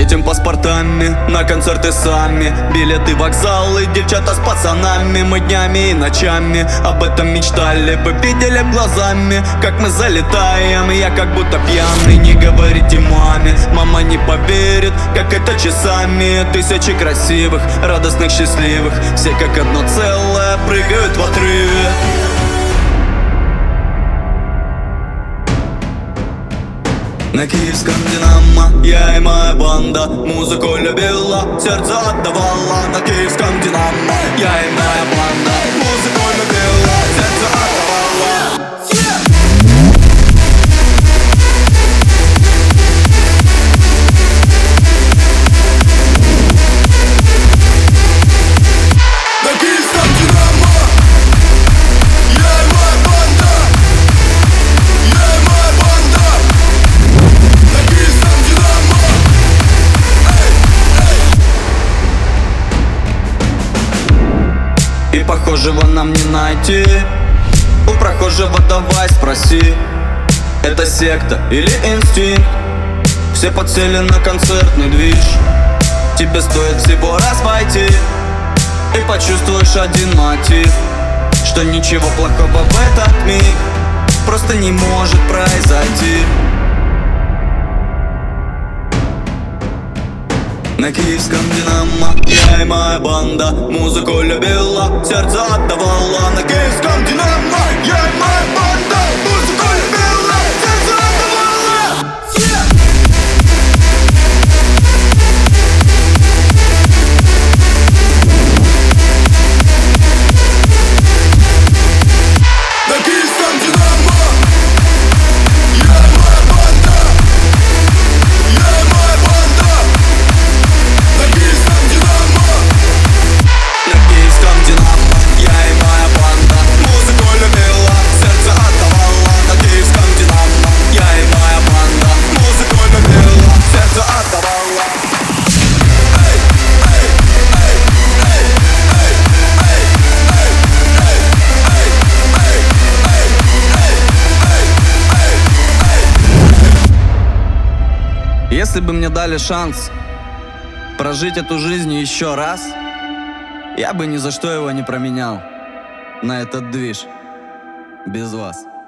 Светим паспортами на концерты сами, билеты, вокзалы, девчата с пацанами. Мы днями и ночами об этом мечтали бы, видели б глазами, как мы залетаем. Я как будто пьяный, не говорите маме, мама не поверит, как это часами. Тысячи красивых, радостных, счастливых, все как одно целое прыгают в отрыве. На киевском Динамо я и моя банда музыку любила, сердце отдавала. На киевском Динамо я и моя банда музыку любила, сердце отдавала. На киевском Динамо я и моя банда, я и моя банда. И похожего нам не найти, у прохожего давай спроси, это секта или инстинкт? Все подсели на концертный движ. Тебе стоит всего раз войти и почувствуешь один мотив, что ничего плохого в этот миг просто не может произойти. На киевском Динамо я и моя банда музыку любила, сердце отдавала. На киевском Динамо я и моя банда музыку любила, сердце отдавала. На киевском Динамо я и моя банда, я и моя банда. На киевском Динамо я и моя банда музыку любила, сердце отдавала. На киевском Динамо я и моя банда музыку любила, сердце отдавала. Если бы мне дали шанс прожить эту жизнь еще раз, я бы ни за что его не променял на этот движ без вас.